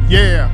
Yeah.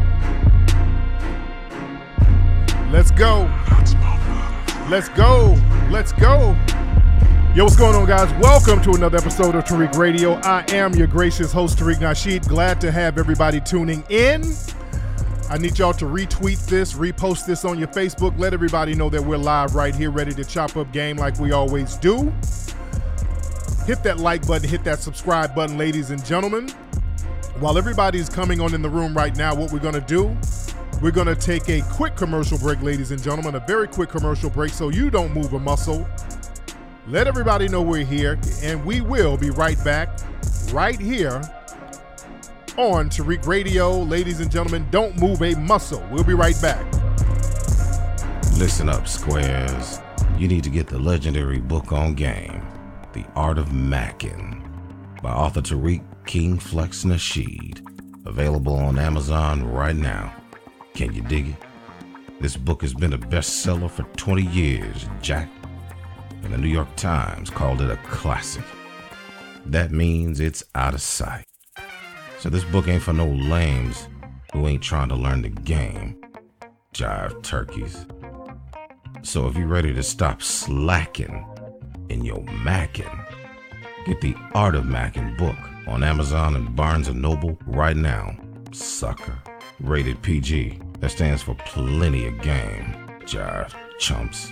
Let's go. Let's go. Let's go. Yo, what's going on, guys? Welcome to another episode of Tariq Radio. I am your gracious host, Tariq Nasheed. Glad to have everybody tuning in. I need y'all to retweet this, repost this on your Facebook. Let everybody know that we're live right here, ready to chop up game like we always do. Hit that like button, hit that subscribe button, ladies and gentlemen. While everybody's coming on in the room right now, what we're going to do, we're going to take a quick commercial break, ladies and gentlemen, a very quick commercial break so you don't move a muscle. Let everybody know we're here, and we will be right back right here on Tariq Radio. Ladies and gentlemen, don't move a muscle. We'll be right back. Listen up, squares. You need to get the legendary book on game, The Art of Mackin, by author Tariq King Flex Nasheed, available on Amazon right now. Can you dig it? This book has been a bestseller for 20 years, Jack, and the New York Times called it a classic. That means it's out of sight. So this book ain't for no lames who ain't trying to learn the game, jive turkeys. So if you're ready to stop slacking in your mackin', get the Art of Mackin book on Amazon and Barnes & Noble right now, sucker. Rated PG. That stands for plenty of game, jive chumps.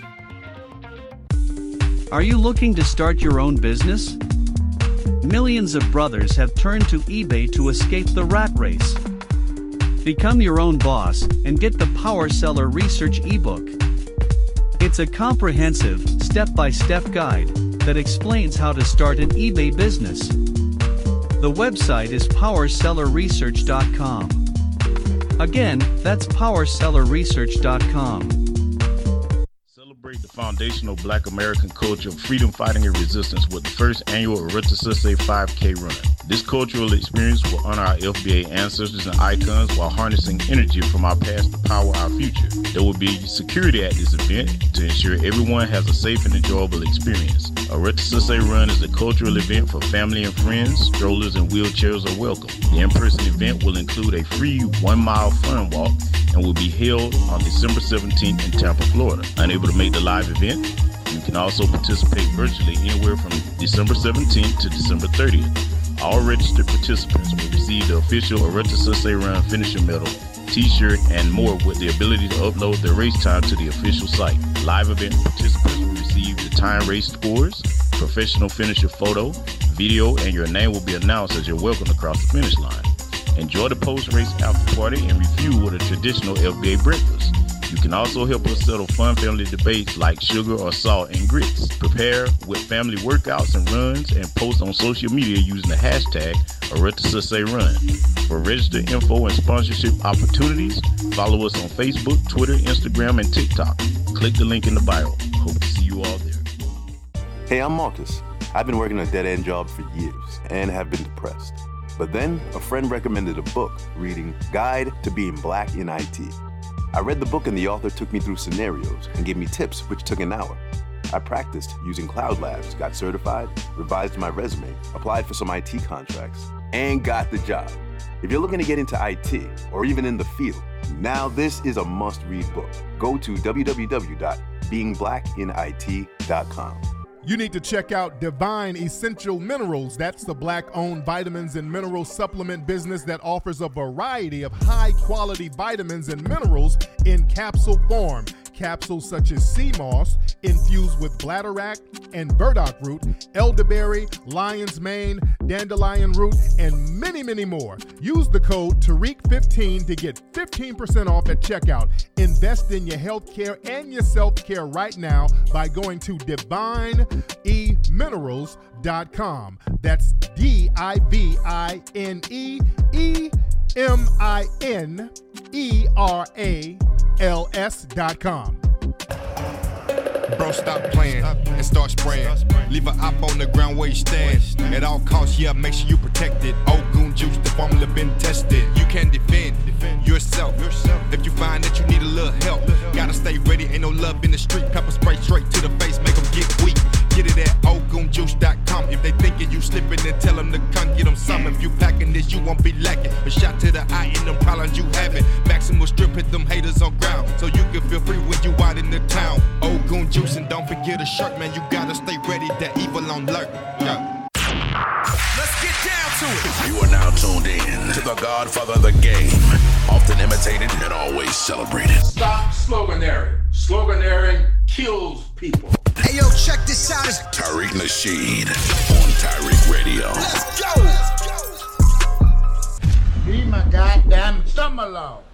Are you looking to start your own business? Millions of brothers have turned to eBay to escape the rat race. Become your own boss and get the Power Seller Research ebook. It's a comprehensive, step-by-step guide that explains how to start an eBay business. The website is powersellerresearch.com. Again, that's powersellerresearch.com. Celebrate the foundational Black American culture of freedom, fighting, and resistance with the first annual Arethusa 5K Run. This cultural experience will honor our FBA ancestors and icons while harnessing energy from our past to power our future. There will be security at this event to ensure everyone has a safe and enjoyable experience. Arethusa Run is a cultural event for family and friends. Strollers and wheelchairs are welcome. The in-person event will include a free 1-mile fun walk and will be held on December 17th in Tampa, Florida. Unable to make the live event? You can also participate virtually anywhere from December 17th to December 30th. All registered participants will receive the official Arethusa Run finisher medal, t-shirt, and more with the ability to upload their race time to the official site. Live event participants will receive the time race scores, professional finisher photo, video, and your name will be announced as you're welcomed across the finish line. Enjoy the post-race after party and refuel with a traditional FBA breakfast. You can also help us settle fun family debates like sugar or salt and grits. Prepare with family workouts and runs and post on social media using the hashtag ArethusaRun. For registered info and sponsorship opportunities, follow us on Facebook, Twitter, Instagram, and TikTok. Click the link in the bio. Hope to see you all there. Hey, I'm Marcus. I've been working a dead-end job for years and have been depressed. But then a friend recommended a book reading Guide to Being Black in IT. I read the book and the author took me through scenarios and gave me tips, which took an hour. I practiced using Cloud Labs, got certified, revised my resume, applied for some IT contracts, and got the job. If you're looking to get into IT or even in the field, now this is a must-read book. Go to www.beingblackinit.com. You need to check out Divine Essential Minerals. That's the Black-owned vitamins and mineral supplement business that offers a variety of high-quality vitamins and minerals in capsule form. Capsules such as sea moss, infused with bladderwrack and burdock root, elderberry, lion's mane, dandelion root, and many, many more. Use the code TARIQ15 to get 15% off at checkout. Invest in your health care and your self-care right now by going to DivineEMinerals.com. That's DivineEMinerals.com. Bro, stop playing and start spraying. Leave an op on the ground where you stand. At all costs, yeah, make sure you protect it. Old goon juice, the formula been tested. You can defend yourself. If you find that you need a little help, gotta stay ready. Ain't no love in the street. Pepper spray straight to the face, make them get weak. Get it at oldgoonjuice.com. If they thinking you slipping, then tell them to come get them some. If you packing this, you won't be lacking. A shot out to the eye and them problems you having. Maximal strip hit them haters on ground, so you can feel free when you out in the town. Old goon juice and don't forget a shirt, man. You gotta stay ready, that evil on lurk. Yeah. Let's get down to it. You are now tuned in to the Godfather of the game, often imitated and always celebrated. Stop sloganeering. Sloganeering kills people. Hey, yo, check this out. Tariq Nasheed on Tariq Radio. Let's go. Be my goddamn summer long.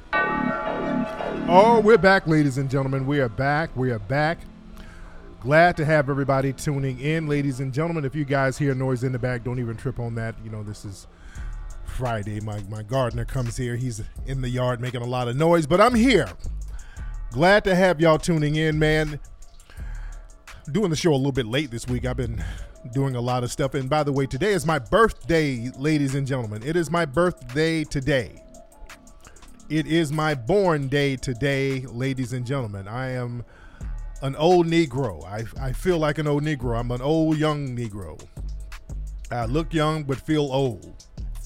Oh, we're back, ladies and gentlemen. We are back. We are back. Glad to have everybody tuning in, ladies and gentlemen. If you guys hear noise in the back, don't even trip on that. You know, this is Friday. My gardener comes here. He's in the yard making a lot of noise, but I'm here. Glad to have y'all tuning in, man. Doing the show a little bit late this week. I've been doing a lot of stuff. And by the way, today is my birthday, ladies and gentlemen. It is my birthday today. It is my born day today, ladies and gentlemen. I am an old Negro. I feel like an old Negro. I'm an old, young Negro. I look young but feel old.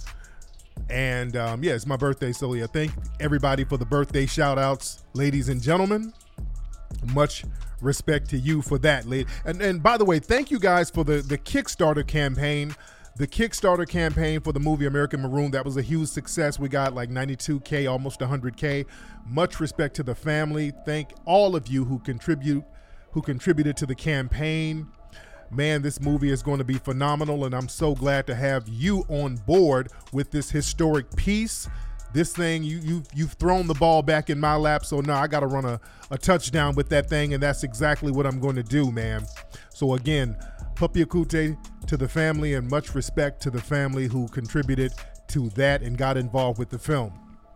And yeah, it's my birthday. So yeah, thank everybody for the birthday shout outs, ladies and gentlemen. Much respect to you for that. And by the way, thank you guys for the Kickstarter campaign. The Kickstarter campaign for the movie American Maroon, that was a huge success. We got like 92K, almost 100K. Much respect to the family. Thank all of you who contributed to the campaign. Man, this movie is going to be phenomenal, and I'm so glad to have you on board with this historic piece. This thing, you've thrown the ball back in my lap, so now I got to run a touchdown with that thing, and that's exactly what I'm going to do, man. So again, Puppy Akute to the family, and much respect to the family who contributed to that and got involved with the film.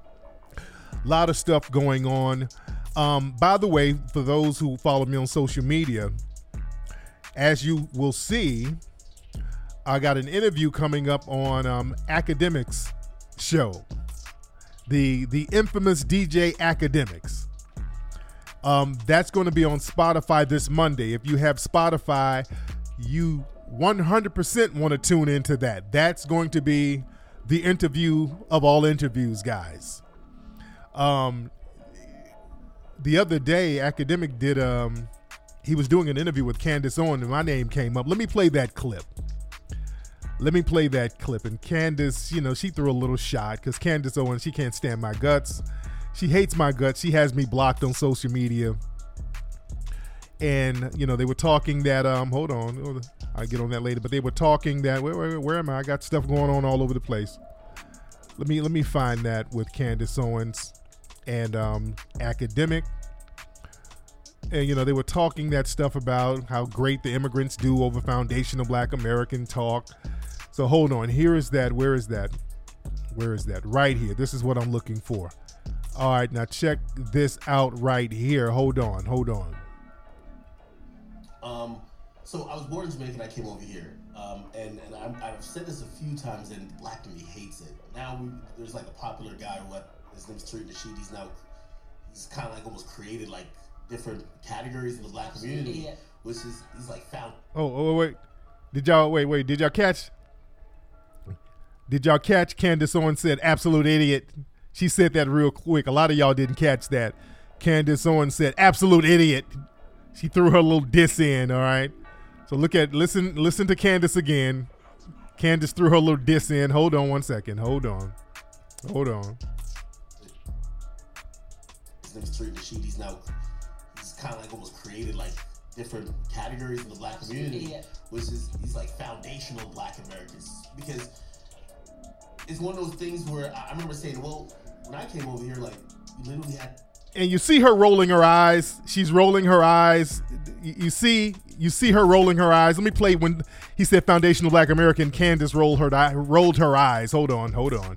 A lot of stuff going on. By the way, for those who follow me on social media, as you will see, I got an interview coming up on Academics show, the infamous DJ Academics. That's going to be on Spotify this Monday. If you have Spotify, you 100% want to tune into that. That's going to be the interview of all interviews, guys. The other day, Academic did, he was doing an interview with Candace Owens, and my name came up. Let me play that clip. And Candace, you know, she threw a little shot because Candace Owens, she can't stand my guts. She hates my guts. She has me blocked on social media. And, you know, they were talking that, hold on, I'll get on that later, but they were talking that, where am I? I got stuff going on all over the place. Let me find that with Candace Owens and Academic. And, you know, they were talking that stuff about how great the immigrants do over foundational Black American talk. So hold on. Here is that. Where is that? Right here. This is what I'm looking for. All right. Now check this out right here. Hold on. So I was born in Jamaica and I came over here. And I've said this a few times, and Black community hates it. Now there's like a popular guy, his name's Tariq Nasheed. He's kind of like almost created like different categories in the Black community, which is he's like found. Oh wait, did y'all catch Candace Owens said absolute idiot? She said that real quick. A lot of y'all didn't catch that. Candace Owens said absolute idiot. She threw her little diss in. All right, so listen to Candace again. Candace threw her little diss in. Hold on one second. Hold on. His name's Tariq Nasheed. He's kind of like almost created like different categories in the Black community, which is he's like foundational Black Americans, because it's one of those things where I remember saying, well, when I came over here, like you literally had. And you see her rolling her eyes. She's rolling her eyes. You see her rolling her eyes. Let me play when he said foundational Black American. Candace rolled her eyes. Hold on.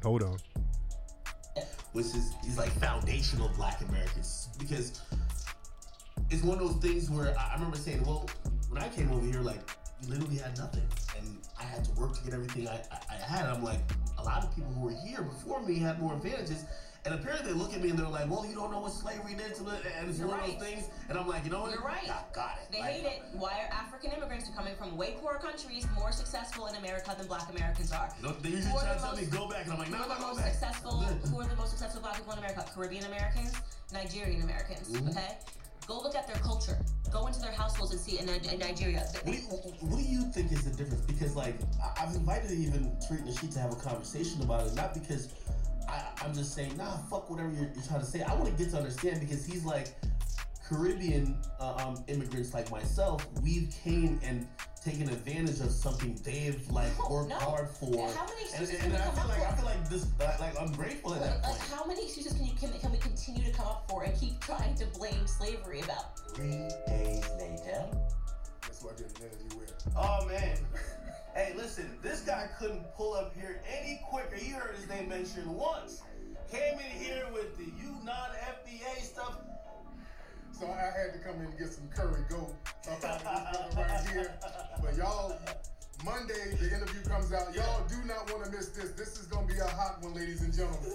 Which is he's like foundational Black Americans, because it's one of those things where I remember saying, well, when I came over here, like you literally had nothing, and I had to work to get everything I had. I'm like, a lot of people who were here before me had more advantages. And apparently they look at me and they're like, well, you don't know what slavery did to it, and it's one of those things. And I'm like, you know what? You're right. Got it. They hate it. Why are African immigrants who are coming from way poorer countries more successful in America than Black Americans are? They usually try to tell me, go back, and I'm like, no, go back. Who are the most successful Black people in America? Caribbean Americans, Nigerian Americans, okay? Go look at their culture. Go into their households and see in Nigeria. What do you think is the difference? Because, like, I've invited even Tariq Nasheed to have a conversation about it, not because I'm just saying, nah, fuck whatever you're trying to say. I want to get to understand, because he's like, Caribbean immigrants like myself, we've came and taken advantage of something they've worked hard for. How many excuses and I feel like this, I'm grateful at that point. How many excuses can we continue to come up for and keep trying to blame slavery about? 3 days later. That's what I did an interview with. Oh man. Hey, listen, this guy couldn't pull up here any quicker. He heard his name mentioned once. Came in here with the non-FBA stuff. So I had to come in and get some curry goat up out of this right here. But y'all, Monday, the interview comes out. Y'all do not want to miss this. This is going to be a hot one, ladies and gentlemen.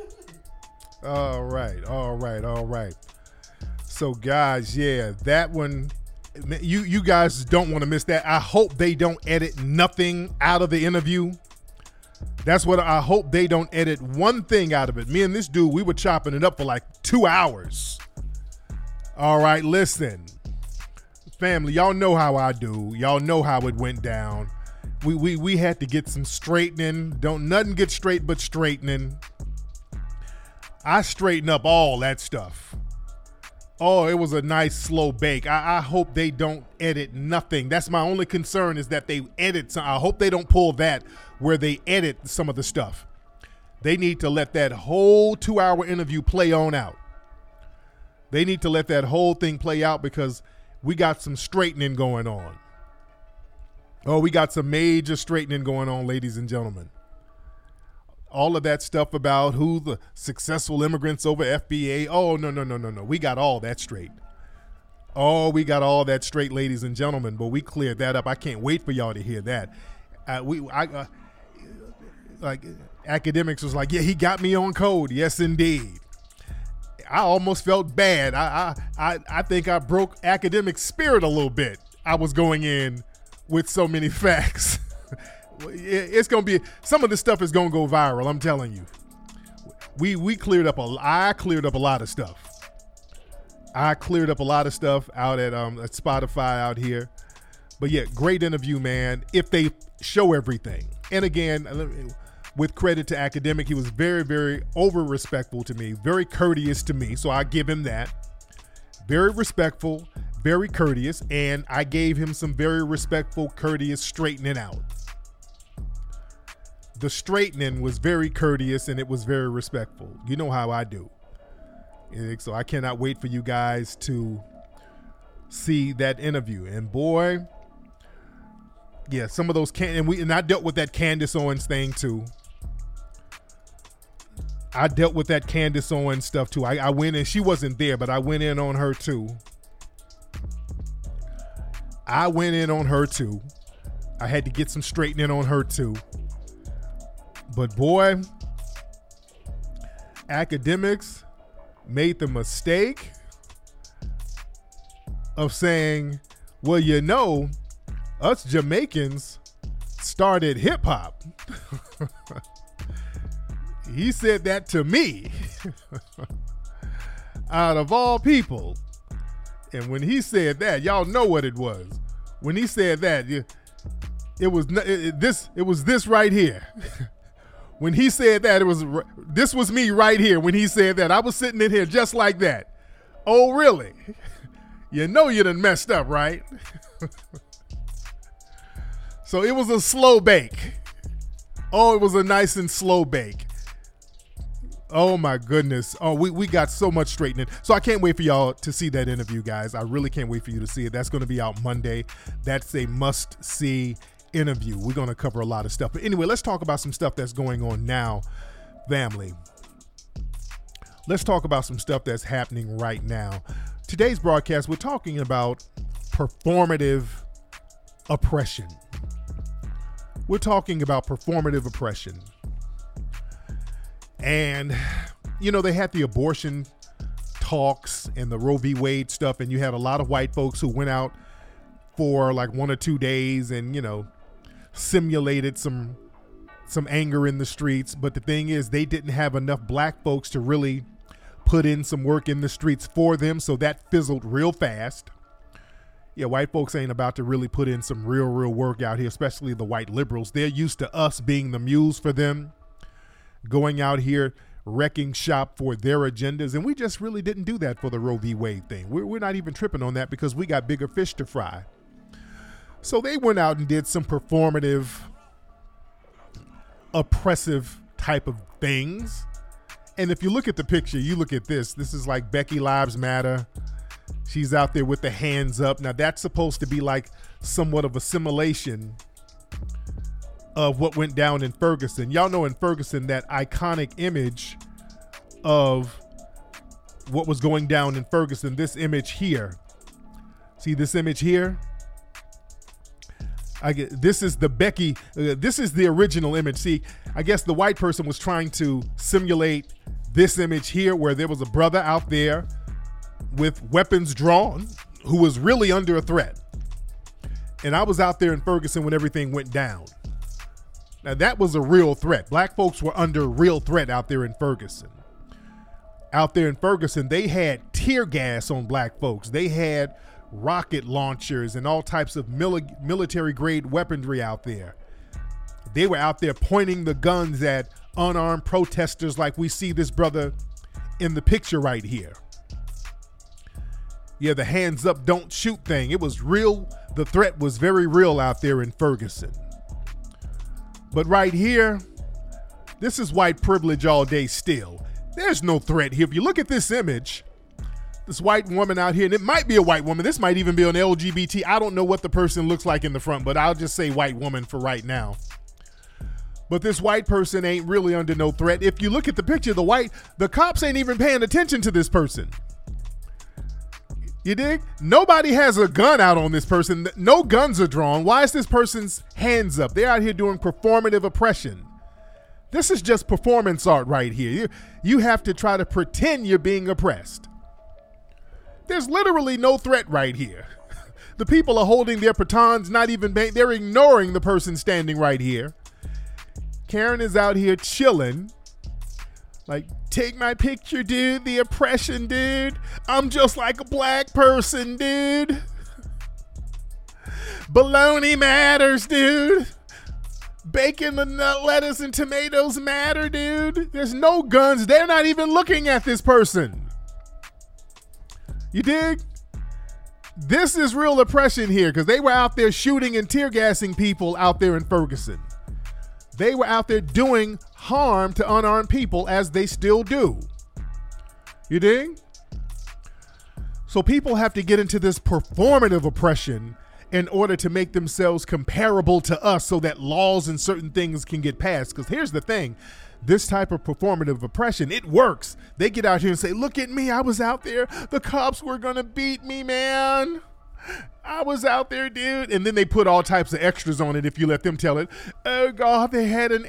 All right. So, guys, yeah, that one, you guys don't want to miss that. I hope they don't edit nothing out of the interview. That's what I hope. They don't edit one thing out of it. Me and this dude, we were chopping it up for like 2 hours. All right, listen, family, y'all know how I do. Y'all know how it went down. We had to get some straightening. Don't nothing get straight but straightening. I straighten up all that stuff. Oh, it was a nice slow bake. I hope they don't edit nothing. That's my only concern, is that they edit some. I hope they don't pull that where they edit some of the stuff. They need to let that whole 2-hour interview play on out. They need to let that whole thing play out, because we got some straightening going on. Oh, we got some major straightening going on, ladies and gentlemen. All of that stuff about who the successful immigrants over FBA. Oh, no. We got all that straight. Oh, we got all that straight, ladies and gentlemen, but we cleared that up. I can't wait for y'all to hear that. Academics was like, yeah, he got me on code. Yes, indeed. I almost felt bad. I think I broke Academic's spirit a little bit. I was going in with so many facts. It's going to be, some of this stuff is going to go viral, I'm telling you. I cleared up a lot of stuff. I cleared up a lot of stuff out at Spotify out here. But yeah, great interview, man, if they show everything. And again, with credit to Academic, he was very, very over-respectful to me, very courteous to me, so I give him that. Very respectful, very courteous, and I gave him some very respectful, courteous straightening out. The straightening was very courteous, and it was very respectful. You know how I do. So I cannot wait for you guys to see that interview. And boy, yeah, some of those and I dealt with that Candace Owens thing too. I dealt with that Candace Owens stuff too. I went in, she wasn't there, but I went in on her too. I had to get some straightening on her too. But boy, Academics made the mistake of saying, well, you know, us Jamaicans started hip hop. He said that to me, out of all people. And when he said that, y'all know what it was. When he said that, it was this right here. When he said that, this was me right here. When he said that, I was sitting in here just like that. Oh, really? You know you done messed up, right? So it was a slow bake. Oh, it was a nice and slow bake. Oh my goodness. Oh, we got so much straightening. So I can't wait for y'all to see that interview, guys. I really can't wait for you to see it. That's going to be out Monday. That's a must-see interview. We're going to cover a lot of stuff. But anyway, let's talk about some stuff that's going on now, family. Let's talk about some stuff that's happening right now. Today's broadcast, we're talking about performative oppression. We're talking about performative oppression. And, you know, they had the abortion talks and the Roe v. Wade stuff, and you had a lot of white folks who went out for like 1 or 2 days and, you know, simulated some anger in the streets. But the thing is, they didn't have enough black folks to really put in some work in the streets for them, so that fizzled real fast. Yeah, white folks ain't about to really put in some real work out here, especially the white liberals. They're used to us being the muse for them, going out here wrecking shop for their agendas, and we just really didn't do that for the Roe v. Wade thing. We're not even tripping on that because we got bigger fish to fry. So they went out and did some performative, oppressive type of things. And if you look at the picture, you look at this is like Becky Lives Matter. She's out there with the hands up. Now that's supposed to be like somewhat of a simulation of what went down in Ferguson. Y'all know in Ferguson, that iconic image of what was going down in Ferguson, this image here. See this image here? This is the Becky, this is the original image. See, I guess the white person was trying to simulate this image here where there was a brother out there with weapons drawn who was really under a threat. And I was out there in Ferguson when everything went down. Now that was a real threat. Black folks were under real threat out there in Ferguson. Out there in Ferguson, they had tear gas on black folks. They had rocket launchers and all types of military grade weaponry out there. They were out there pointing the guns at unarmed protesters like we see this brother in the picture right here. Yeah, the hands up, don't shoot thing. It was real. The threat was very real out there in Ferguson. But right here, this is white privilege all day still. There's no threat here. If you look at this image, this white woman out here, and it might be a white woman. This might even be an LGBT. I don't know what the person looks like in the front, but I'll just say white woman for right now. But this white person ain't really under no threat. If you look at the picture, the cops ain't even paying attention to this person. You dig? Nobody has a gun out on this person. No guns are drawn. Why is this person's hands up? They're out here doing performative oppression. This is just performance art right here. You have to try to pretend you're being oppressed. There's literally no threat right here. The people are holding their batons, they're ignoring the person standing right here. Karen is out here chilling. Like, take my picture, dude. The oppression, dude. I'm just like a black person, dude. Bologna matters, dude. Bacon and lettuce and tomatoes matter, dude. There's no guns. They're not even looking at this person. You dig? This is real oppression here because they were out there shooting and tear gassing people out there in Ferguson. They were out there doing harm to unarmed people as they still do. You dig? So people have to get into this performative oppression in order to make themselves comparable to us so that laws and certain things can get passed. Because here's the thing. This type of performative oppression, it works. They get out here and say, look at me. I was out there. The cops were going to beat me, man. I was out there, dude. And then they put all types of extras on it if you let them tell it. Oh, God, they had an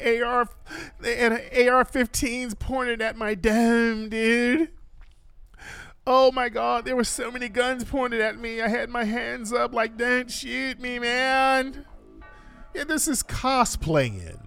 AR-15s pointed at my dome, dude. Oh, my God, there were so many guns pointed at me. I had my hands up like, don't shoot me, man. Yeah, this is cosplaying.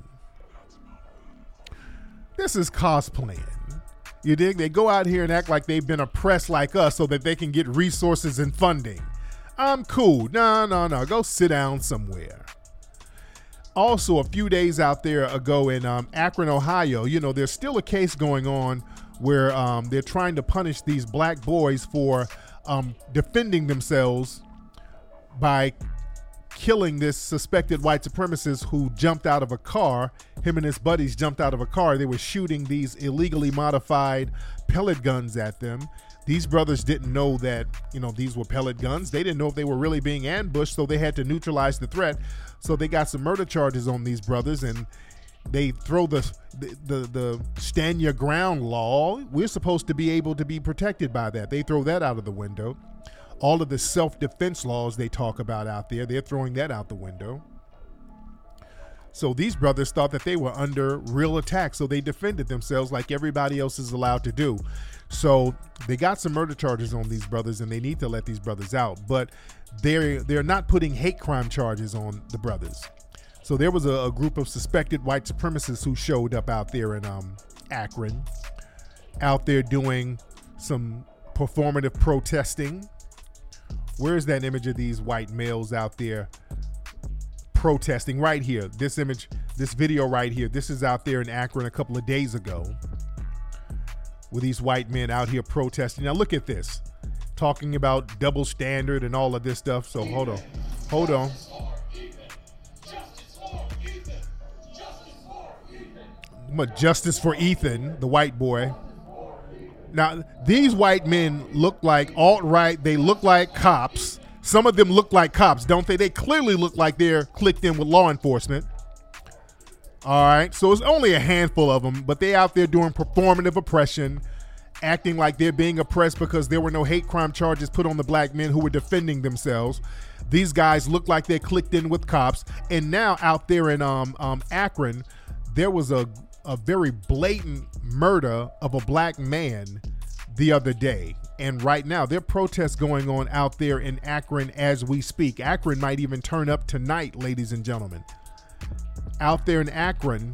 This is cosplaying. You dig? They go out here and act like they've been oppressed like us so that they can get resources and funding. I'm cool. No. Go sit down somewhere. Also, a few days out there ago in Akron, Ohio, you know, there's still a case going on where they're trying to punish these black boys for defending themselves by killing this suspected white supremacist who jumped out of a car. Him and his buddies jumped out of a car. They were shooting these illegally modified pellet guns at them. These brothers didn't know that, you know, these were pellet guns. They didn't know if they were really being ambushed, so they had to neutralize the threat. So they got some murder charges on these brothers, and they throw the stand your ground law. We're supposed to be able to be protected by that. They throw that out of the window. All of the self-defense laws they talk about out there, they're throwing that out the window. So these brothers thought that they were under real attack, so they defended themselves like everybody else is allowed to do. So they got some murder charges on these brothers, and they need to let these brothers out. But they're not putting hate crime charges on the brothers. So there was a group of suspected white supremacists who showed up out there in Akron, out there doing some performative protesting. Where's that image of these white males out there protesting? Right here. This image, this video right here. This is out there in Akron a couple of days ago with these white men out here protesting. Now look at this. Talking about double standard and all of this stuff. So hold on. Justice for Ethan, the white boy. Now, these white men look like alt-right. They look like cops. Some of them look like cops, don't they? They clearly look like they're clicked in with law enforcement. All right, so it's only a handful of them, but they out there doing performative oppression, acting like they're being oppressed because there were no hate crime charges put on the black men who were defending themselves. These guys look like they're clicked in with cops. And now out there in Akron, there was a very blatant murder of a black man the other day. And right now, there are protests going on out there in Akron as we speak. Akron might even turn up tonight, ladies and gentlemen. Out there in Akron,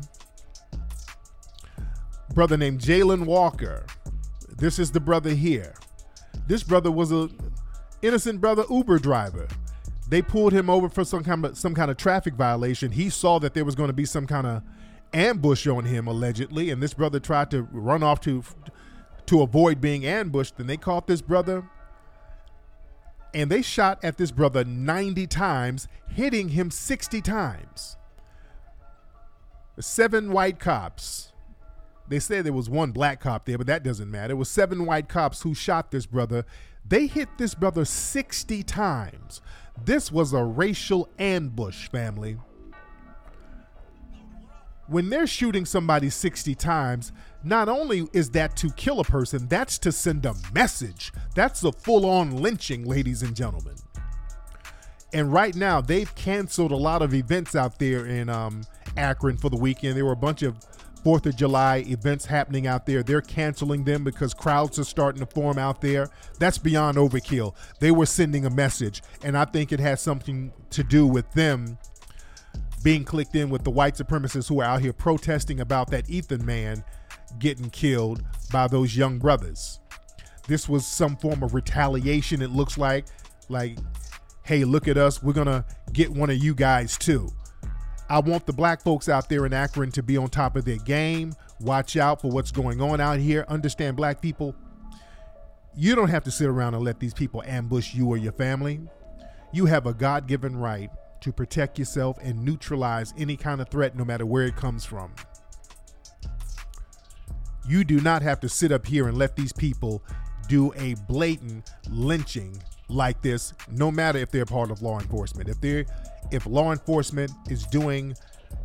brother named Jalen Walker. This is the brother here. This brother was a innocent brother Uber driver. They pulled him over for some kind of traffic violation. He saw that there was going to be some kind of ambush on him, allegedly, and this brother tried to run off to avoid being ambushed. And they caught this brother, and they shot at this brother 90 times, hitting him 60 times. 7 white cops. They said there was 1 black cop there, but that doesn't matter. It was 7 white cops who shot this brother. They hit this brother 60 times. This was a racial ambush, family. When they're shooting somebody 60 times, not only is that to kill a person, that's to send a message. That's a full-on lynching, ladies and gentlemen. And right now, they've canceled a lot of events out there in Akron for the weekend. There were a bunch of 4th of July events happening out there. They're canceling them because crowds are starting to form out there. That's beyond overkill. They were sending a message, and I think it has something to do with them being clicked in with the white supremacists who are out here protesting about that Ethan man getting killed by those young brothers. This was some form of retaliation, it looks like, hey, look at us, we're gonna get one of you guys too. I want the black folks out there in Akron to be on top of their game. Watch out for what's going on out here. Understand, black people, you don't have to sit around and let these people ambush you or your family. You have a God-given right to protect yourself and neutralize any kind of threat, no matter where it comes from. You do not have to sit up here and let these people do a blatant lynching like this, no matter if they're part of law enforcement. If law enforcement is doing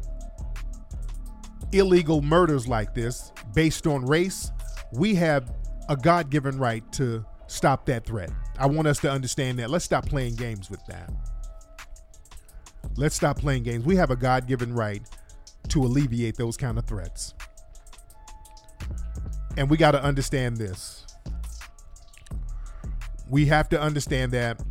illegal murders like this based on race, we have a God-given right to stop that threat. I want us to understand that. Let's stop playing games with that. Let's stop playing games. We have a God-given right to alleviate those kind of threats. And we got to understand this. We have to understand that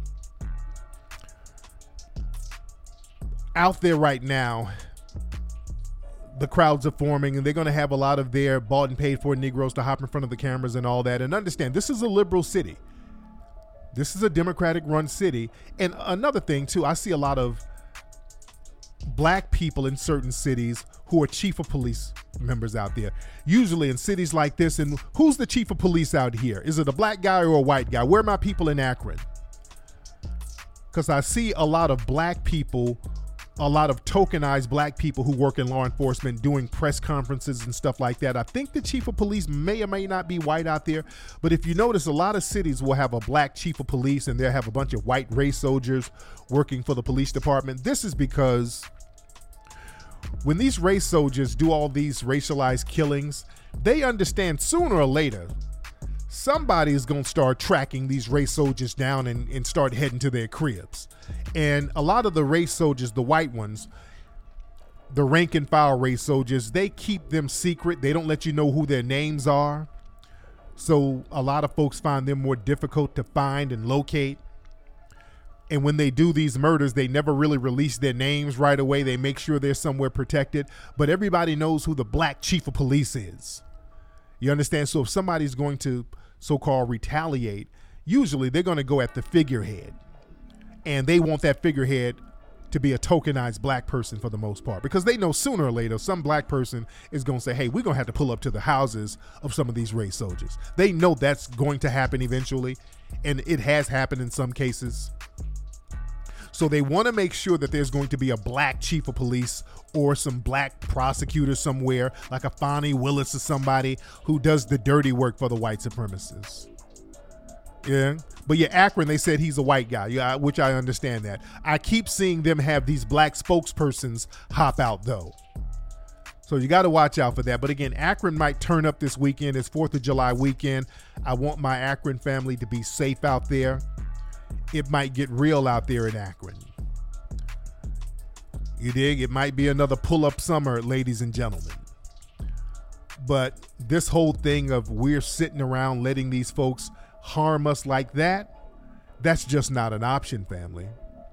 out there right now, the crowds are forming, and they're going to have a lot of their bought and paid for Negroes to hop in front of the cameras and all that. And understand, this is a liberal city. This is a Democratic run city. And another thing too, I see a lot of black people in certain cities who are chief of police members out there. Usually in cities like this, and who's the chief of police out here? Is it a black guy or a white guy? Where are my people in Akron? Because I see a lot of black people, a lot of tokenized black people who work in law enforcement doing press conferences and stuff like that. I think the chief of police may or may not be white out there, but if you notice, a lot of cities will have a black chief of police and they'll have a bunch of white race soldiers working for the police department. This is because when these race soldiers do all these racialized killings, they understand sooner or later somebody is going to start tracking these race soldiers down and start heading to their cribs. And a lot of the race soldiers, the white ones, the rank and file race soldiers, they keep them secret. They don't let you know who their names are. So a lot of folks find them more difficult to find and locate. And when they do these murders, they never really release their names right away. They make sure they're somewhere protected. But everybody knows who the black chief of police is. You understand? So if somebody's going to so-called retaliate, usually they're going to go at the figurehead. And they want that figurehead to be a tokenized black person for the most part, because they know sooner or later some black person is going to say, hey, we're going to have to pull up to the houses of some of these race soldiers. They know that's going to happen eventually, and it has happened in some cases. So they want to make sure that there's going to be a black chief of police or some black prosecutor somewhere, like a Fonnie Willis or somebody who does the dirty work for the white supremacists. Yeah. But yeah, Akron, they said he's a white guy, yeah, which I understand that. I keep seeing them have these black spokespersons hop out, though. So you got to watch out for that. But again, Akron might turn up this weekend. It's 4th of July weekend. I want my Akron family to be safe out there. It might get real out there in Akron. You dig? It might be another pull-up summer, ladies and gentlemen. But this whole thing of we're sitting around letting these folks harm us like that, that's just not an option, family.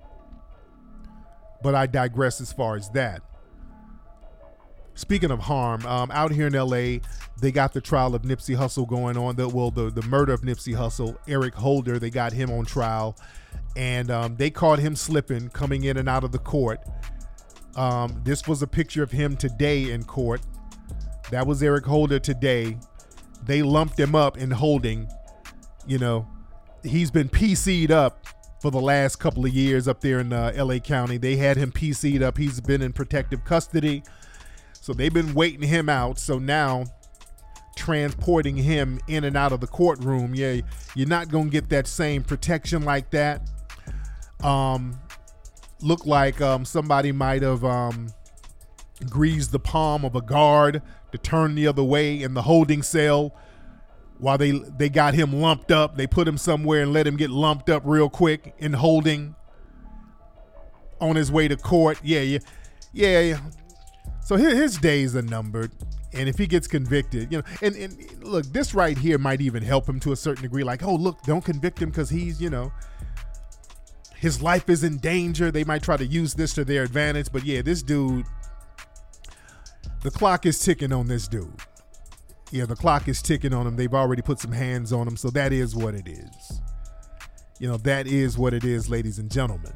But I digress as far as that. Speaking of harm, out here in LA, they got the trial of Nipsey Hussle going on. The murder of Nipsey Hussle, Eric Holder, they got him on trial. And they caught him slipping, coming in and out of the court. This was a picture of him today in court. That was Eric Holder today. They lumped him up in holding. You know, he's been PC'd up for the last couple of years up there in LA County. They had him PC'd up. He's been in protective custody. So they've been waiting him out. So now transporting him in and out of the courtroom, yeah, you're not going to get that same protection like that. Looked like somebody might have greased the palm of a guard to turn the other way in the holding cell. While they got him lumped up, they put him somewhere and let him get lumped up real quick in holding on his way to court. Yeah. So his days are numbered, and if he gets convicted, you know, and look, this right here might even help him to a certain degree. Like, oh, look, don't convict him because he's, you know, his life is in danger. They might try to use this to their advantage, but yeah, this dude, the clock is ticking on this dude. Yeah, the clock is ticking on him. They've already put some hands on him, so that is what it is. You know, that is what it is, ladies and gentlemen.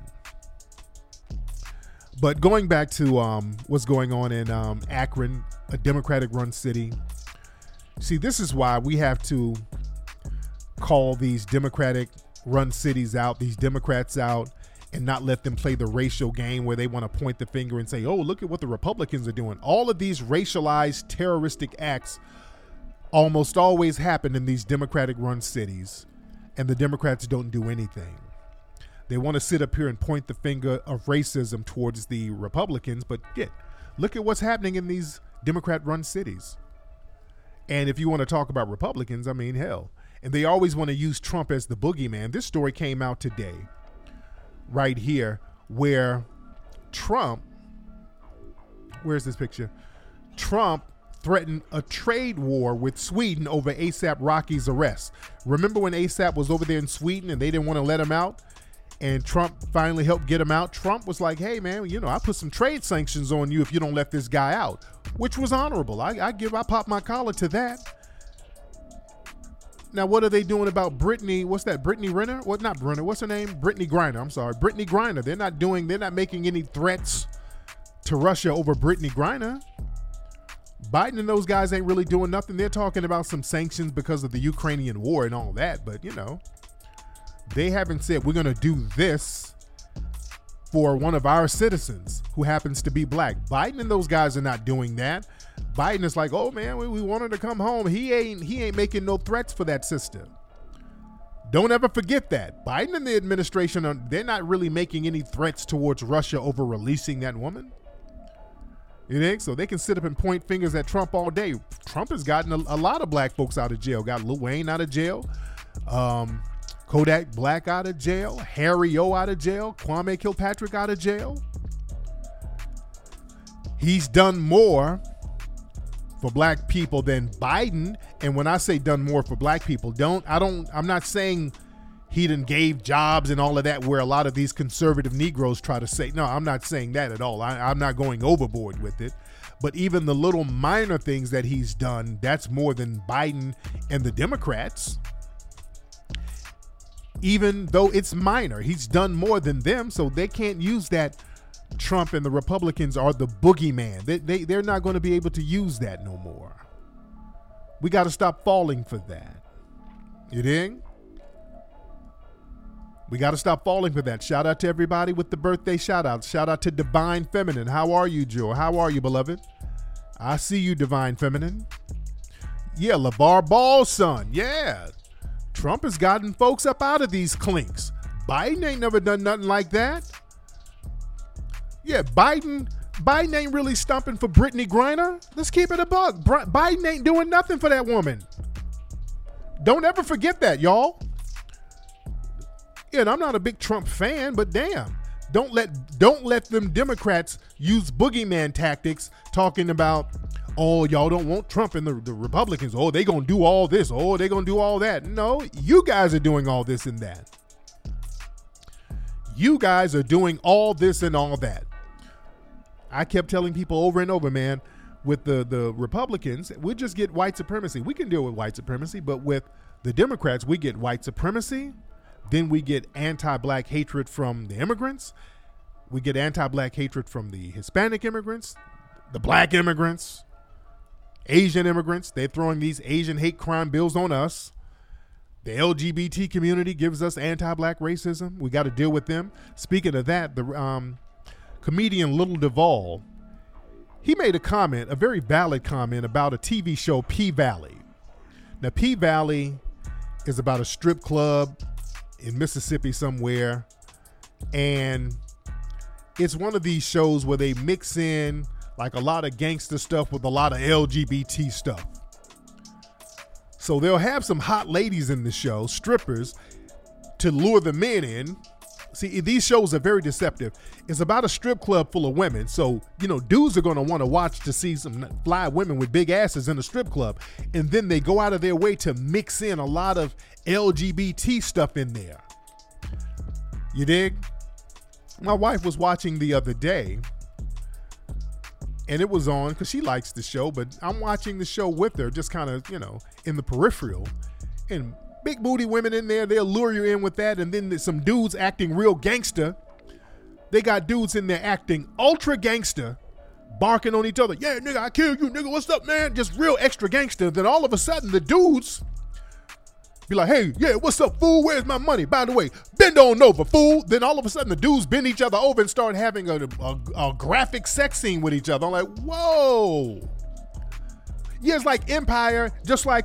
But going back to what's going on in Akron, a Democratic-run city. See, this is why we have to call these Democratic-run cities out, these Democrats out, and not let them play the racial game where they want to point the finger and say, oh, look at what the Republicans are doing. All of these racialized terroristic acts almost always happen in these Democratic-run cities, and the Democrats don't do anything. They want to sit up here and point the finger of racism towards the Republicans, but look at what's happening in these Democrat-run cities. And if you want to talk about Republicans, I mean, hell. And they always want to use Trump as the boogeyman. This story came out today, right here, where Trump, where's this picture? Trump threatened a trade war with Sweden over A$AP Rocky's arrest. Remember when A$AP was over there in Sweden and they didn't want to let him out? And Trump finally helped get him out. Trump was like, hey, man, you know, I put some trade sanctions on you if you don't let this guy out, which was honorable. I pop my collar to that. Now, what are they doing about Brittany? What's that? Brittany Renner? What? Not Brenner. What's her name? Brittany Griner. I'm sorry. Brittany Griner. They're not making any threats to Russia over Brittany Griner. Biden and those guys ain't really doing nothing. They're talking about some sanctions because of the Ukrainian war and all that. But, you know, they haven't said we're going to do this for one of our citizens who happens to be black. Biden and those guys are not doing that. Biden is like, oh, man, we want her to come home. He ain't making no threats for that sister. Don't ever forget that. Biden and the administration, they're not really making any threats towards Russia over releasing that woman. You think? So they can sit up and point fingers at Trump all day. Trump has gotten a lot of black folks out of jail. Got Lil Wayne out of jail. Kodak Black out of jail. Harry O out of jail. Kwame Kilpatrick out of jail. He's done more for black people than Biden. And when I say done more for black people, I'm not saying he done gave jobs and all of that where a lot of these conservative Negroes try to say. No, I'm not saying that at all. I'm not going overboard with it. But even the little minor things that he's done, that's more than Biden and the Democrats. Even though it's minor, he's done more than them, so they can't use that Trump and the Republicans are the boogeyman. They're not going to be able to use that no more. We got to stop falling for that. You dig? We got to stop falling for that. Shout out to everybody with the birthday shout outs. Shout out to Divine Feminine. How are you, Joe? How are you, beloved? I see you, Divine Feminine. Yeah, LeVar Ball's son. Yeah. Trump has gotten folks up out of these clinks. Biden ain't never done nothing like that. Yeah, Biden ain't really stumping for Brittany Griner. Let's keep it a buck. Biden ain't doing nothing for that woman. Don't ever forget that, y'all. Yeah, and I'm not a big Trump fan, but damn, don't let them Democrats use boogeyman tactics talking about, oh, y'all don't want Trump and the Republicans. Oh, they gonna do all this. Oh, they gonna do all that. No, you guys are doing all this and that. You guys are doing all this and all that. I kept telling people over and over, man, with the Republicans, we just get white supremacy. We can deal with white supremacy, but with the Democrats, we get white supremacy. Then we get anti-black hatred from the immigrants. We get anti-black hatred from the Hispanic immigrants, the black immigrants, Asian immigrants. They're throwing these Asian hate crime bills on us. The LGBT community gives us anti-black racism. We got to deal with them. Speaking of that, the comedian Little Duval, he made a comment, a very valid comment about a TV show, P-Valley. Now, P-Valley is about a strip club in Mississippi somewhere, and it's one of these shows where they mix in like a lot of gangster stuff with a lot of LGBT stuff. So they'll have some hot ladies in the show, strippers, to lure the men in. See, these shows are very deceptive. It's about a strip club full of women. So, dudes are going to want to watch to see some fly women with big asses in a strip club. And then they go out of their way to mix in a lot of LGBT stuff in there. You dig? My wife was watching the other day, and it was on because she likes the show, but I'm watching the show with her, just kind of, in the peripheral. And big booty women in there, they'll lure you in with that. And then there's some dudes acting real gangster. They got dudes in there acting ultra gangster, barking on each other. Yeah, nigga, I kill you, nigga. What's up, man? Just real extra gangster. Then all of a sudden, the dudes be like, hey, yeah, what's up, fool? Where's my money? By the way, bend on over, fool. Then all of a sudden, the dudes bend each other over and start having a graphic sex scene with each other. I'm like, whoa. Yeah, it's like Empire, just like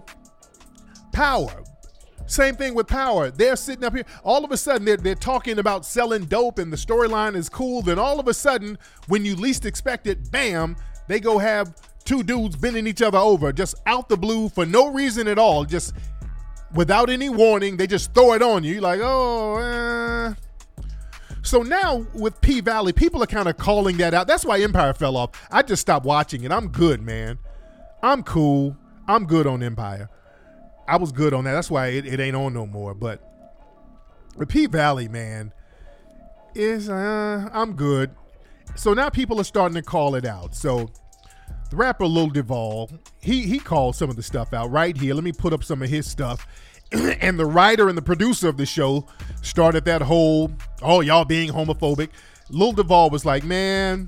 Power. Same thing with Power. They're sitting up here. All of a sudden, they're talking about selling dope and the storyline is cool. Then all of a sudden, when you least expect it, bam, they go have two dudes bending each other over just out the blue for no reason at all. Just without any warning, they just throw it on you. You're like, oh, So now with P-Valley, people are kind of calling that out. That's why Empire fell off. I just stopped watching it. I'm good, man. I'm cool. I'm good on Empire. I was good on that. That's why it ain't on no more. But with P-Valley, man, is I'm good. So now people are starting to call it out. So the rapper Lil Duval, he called some of the stuff out right here. Let me put up some of his stuff. And the writer and the producer of the show started that whole, oh, y'all being homophobic. Lil Duval was like, man,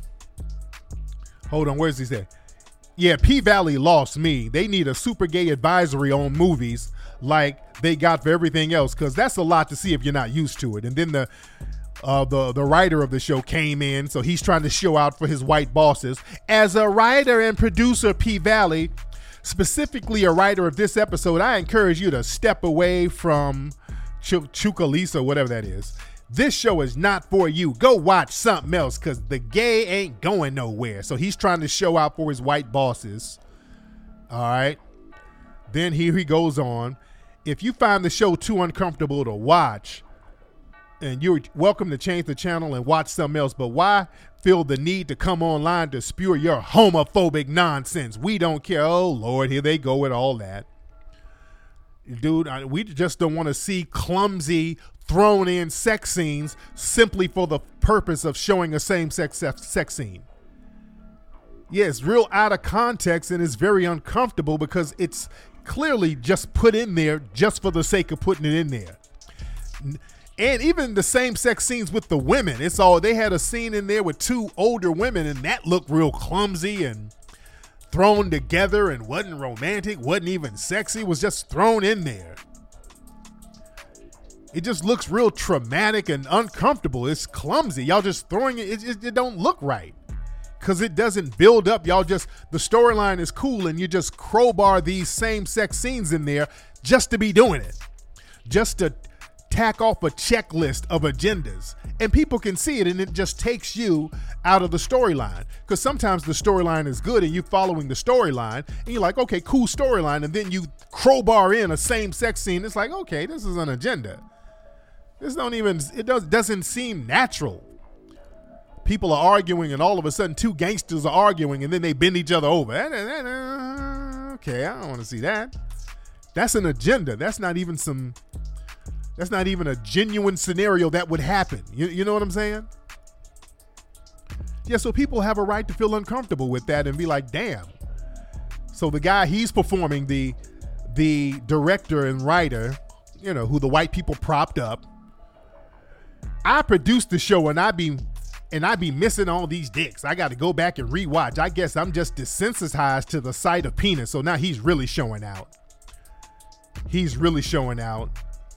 hold on, where's he at? Yeah, P-Valley lost me. They need a super gay advisory on movies like they got for everything else, because that's a lot to see if you're not used to it. And then the writer of the show came in, so he's trying to show out for his white bosses. As a writer and producer, P-Valley, specifically a writer of this episode, I encourage you to step away from Chucalisa, whatever that is. This show is not for you. Go watch something else, because the gay ain't going nowhere. So he's trying to show out for his white bosses. All right. Then here he goes on. If you find the show too uncomfortable to watch, and you're welcome to change the channel and watch something else, but why feel the need to come online to spew your homophobic nonsense? We don't care. Oh, Lord, here they go with all that. Dude, we just don't want to see clumsy, thrown in sex scenes simply for the purpose of showing a same-sex sex scene. Yeah, it's real out of context and it's very uncomfortable because it's clearly just put in there just for the sake of putting it in there. And even the same-sex scenes with the women, they had a scene in there with 2 older women and that looked real clumsy and thrown together and wasn't romantic, wasn't even sexy, was just thrown in there. It just looks real traumatic and uncomfortable. It's clumsy. Y'all just throwing it. It don't look right because it doesn't build up. Y'all just, the storyline is cool and you just crowbar these same-sex scenes in there just to be doing it. Just to tack off a checklist of agendas. And people can see it and it just takes you out of the storyline. Because sometimes the storyline is good and you're following the storyline and you're like, okay, cool storyline. And then you crowbar in a same-sex scene. It's like, okay, this is an agenda. Doesn't seem natural. People are arguing and all of a sudden 2 gangsters are arguing and then they bend each other over. Okay, I don't want to see that. That's an agenda. That's not even a genuine scenario that would happen. You know what I'm saying? Yeah, so people have a right to feel uncomfortable with that and be like, damn. So the guy, he's performing, the director and writer, who the white people propped up. I produced the show and I be missing all these dicks. I got to go back and rewatch. I guess I'm just desensitized to the sight of penis. So now he's really showing out. He's really showing out.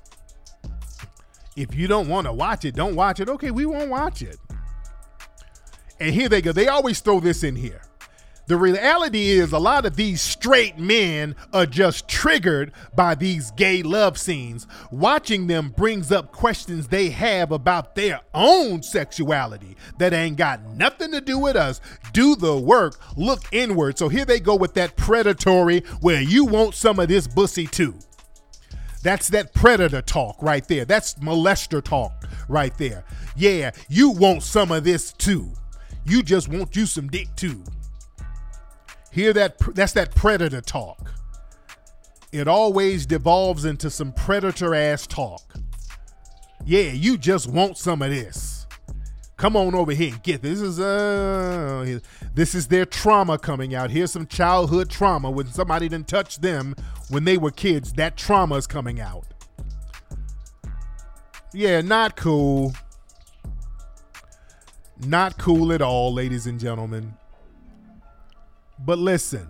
If you don't want to watch it, don't watch it. Okay, we won't watch it. And here they go. They always throw this in here. The reality is a lot of these straight men are just triggered by these gay love scenes. Watching them brings up questions they have about their own sexuality that ain't got nothing to do with us. Do the work, look inward. So here they go with that predatory where you want some of this pussy too. That's that predator talk right there. That's molester talk right there. Yeah, you want some of this too. You just want you some dick too. Hear that? That's that predator talk. It always devolves into some predator ass talk. Yeah, you just want some of this. Come on over here and get this. This is their trauma coming out. Here's some childhood trauma when somebody done touched them when they were kids. That trauma is coming out. Yeah, not cool. Not cool at all, ladies and gentlemen. But listen,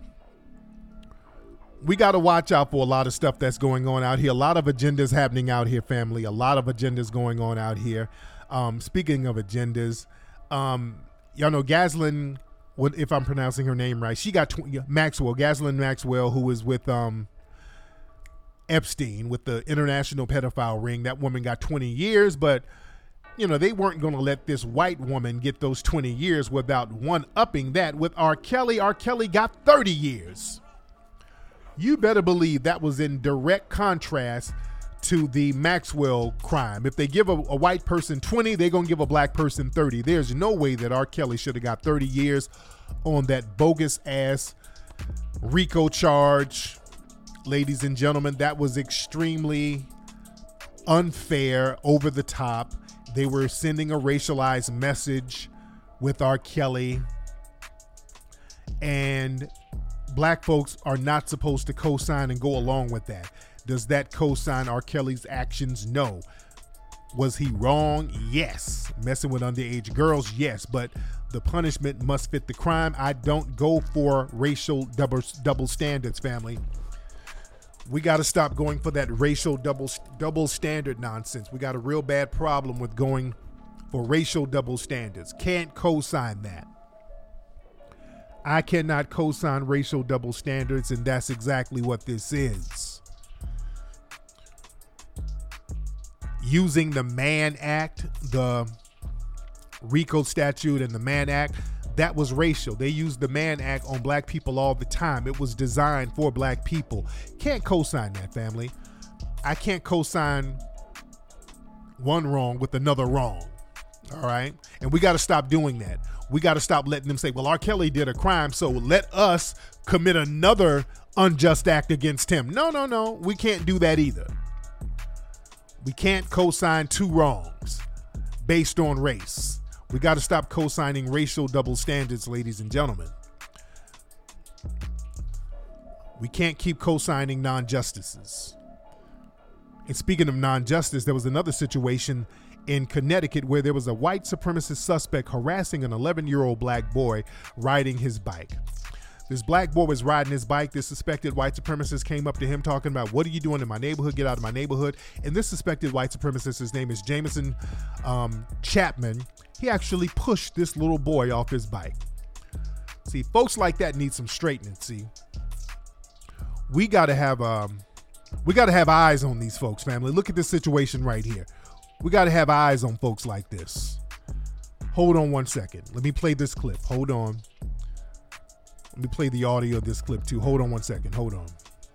we got to watch out for a lot of stuff that's going on out here. A lot of agendas happening out here, family. A lot of agendas going on out here. Speaking of agendas, y'all know Ghislaine, if I'm pronouncing her name right, she got Ghislaine Maxwell, who was with Epstein, with the international pedophile ring. That woman got 20 years, but they weren't going to let this white woman get those 20 years without one-upping that with R. Kelly. R. Kelly got 30 years. You better believe that was in direct contrast to the Maxwell crime. If they give a white person 20, they're going to give a black person 30. There's no way that R. Kelly should have got 30 years on that bogus-ass RICO charge. Ladies and gentlemen, that was extremely unfair, over the top. They were sending a racialized message with R. Kelly, and black folks are not supposed to co-sign and go along with that. Does that co-sign R. Kelly's actions? No. Was he wrong? Yes. Messing with underage girls? Yes. But the punishment must fit the crime. I don't go for racial double standards, family. We got to stop going for that racial double standard nonsense. We got a real bad problem with going for racial double standards. Can't co-sign that. I cannot co-sign racial double standards, and that's exactly what this is. Using the Mann Act, the RICO statute and the Mann Act, that was racial. They used the Mann Act on black people all the time. It was designed for black people. Can't co-sign that, family. I can't co-sign one wrong with another wrong. All right. And we got to stop doing that. We got to stop letting them say, well, R. Kelly did a crime, so let us commit another unjust act against him. No. We can't do that either. We can't co-sign two wrongs based on race. We got to stop co-signing racial double standards, ladies and gentlemen. We can't keep co-signing non-justices. And speaking of non-justice, there was another situation in Connecticut where there was a white supremacist suspect harassing an 11-year-old black boy riding his bike. This black boy was riding his bike. This suspected white supremacist came up to him talking about, what are you doing in my neighborhood? Get out of my neighborhood. And this suspected white supremacist, his name is Jameson Chapman. He actually pushed this little boy off his bike. See, folks like that need some straightening. See, we got to have eyes on these folks, family. Look at this situation right here. We got to have eyes on folks like this. Hold on one second. Let me play this clip. Hold on. Let me play the audio of this clip too. Hold on one second. Hold on.